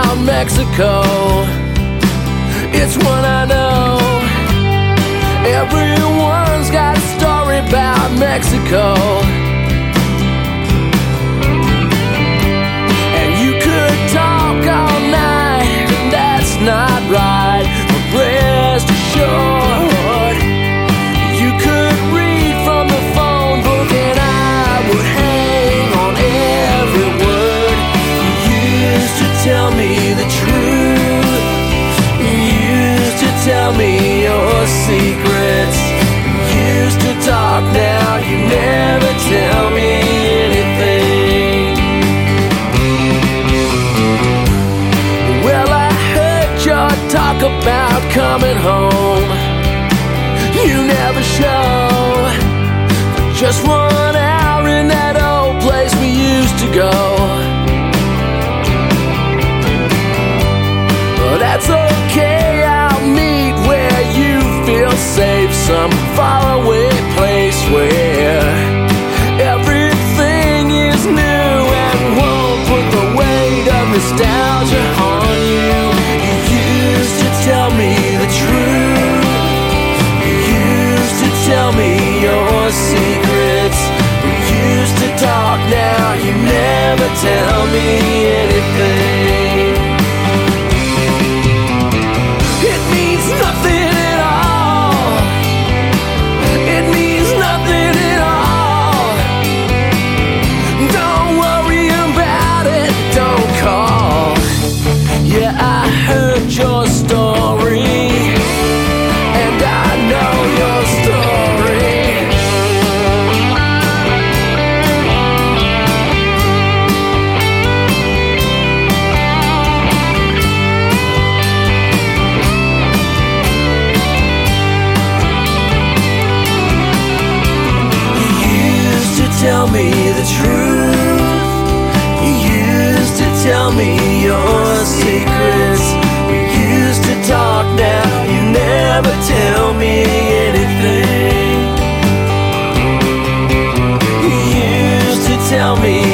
about Mexico. It's one I know. Everyone's got a story about Mexico. And you could talk all night, and that's not right. But rest assured, you could read from the phone book, and I would hang on every word. You used to tell me the truth. You used to tell me your secrets. You used to talk, now you never tell me anything. Well, I heard your talk about coming home. You never show for just 1 hour in that old place we used to go. But that's okay, I'll meet where you feel safe, some faraway place where everything is new and won't put the weight of nostalgia on you. You used to tell me the truth. You used to tell me your secrets. We used to talk, now you never tell me anything. It means nothing at all. It means nothing at all. Don't worry about it, don't call. Yeah, I heard your story, and I know your story. Tell me the truth. You used to tell me your secrets. We used to talk, now you never tell me anything. You used to tell me